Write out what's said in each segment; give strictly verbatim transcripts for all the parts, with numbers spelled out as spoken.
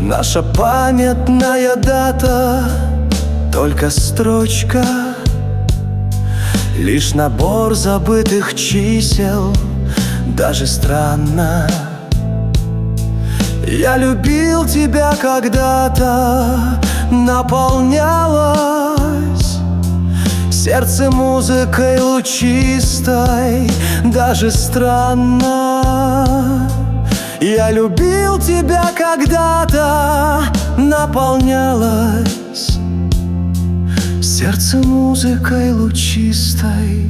Наша памятная дата, только строчка, лишь набор забытых чисел. Даже странно, я любил тебя когда-то, наполнялось сердце музыкой лучистой. Даже странно, я любил тебя когда-то, наполнялось сердце музыкой лучистой.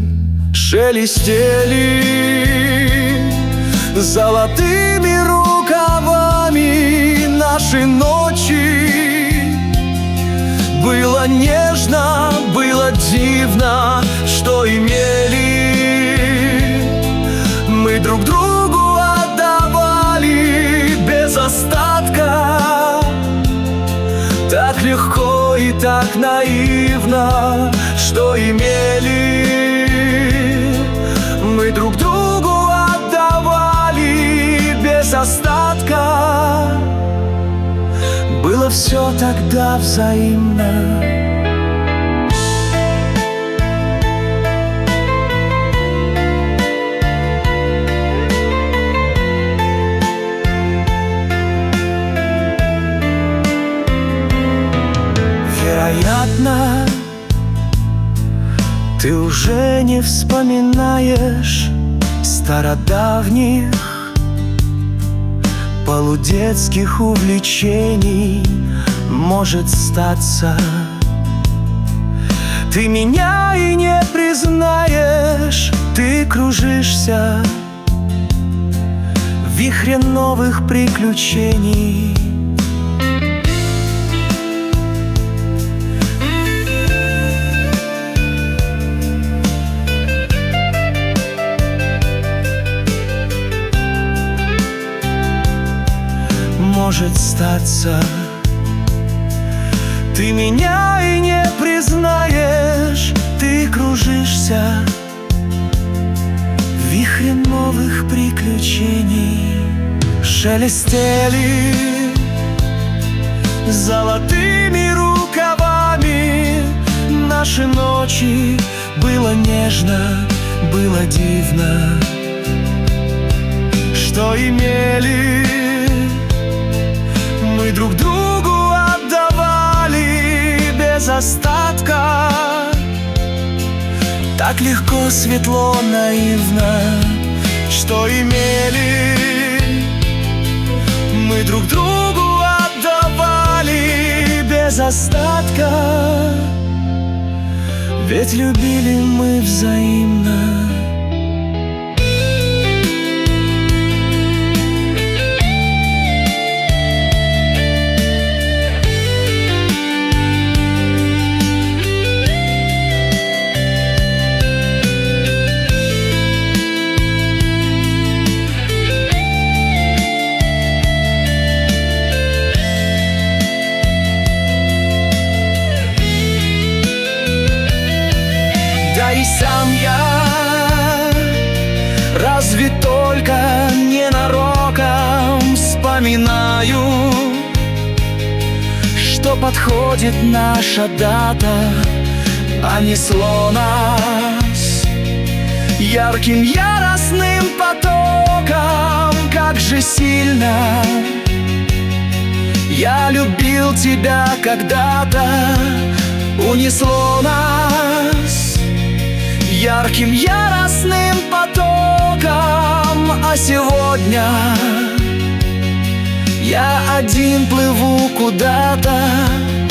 Шелестели золотыми рукавами наши ночи. Было нежно, было дивно, что имели мы друг другу, отдавали без остатка. Так легко и так наивно, что имели мы друг другу, отдавали без остатка. Было все тогда взаимно. Вероятно, ты уже не вспоминаешь стародавних полудетских увлечений. Может статься, ты меня и не признаешь. Ты кружишься в вихре новых приключений. Может статься, ты меня и не признаешь. Ты кружишься в вихре новых приключений. Шелестели золотыми рукавами наши ночи. Было нежно, было дивно, что имели мы друг другу, отдавали без остатка. Так легко, светло, наивно, что имели мы друг другу, отдавали без остатка. Ведь любили мы взаимно. Да и сам я разве только ненароком вспоминаю, что подходит наша дата, а несло нас ярким яростным потоком. Как же сильно я любил тебя когда-то, унесло нас ярким яростным потоком. А сегодня я один плыву куда-то,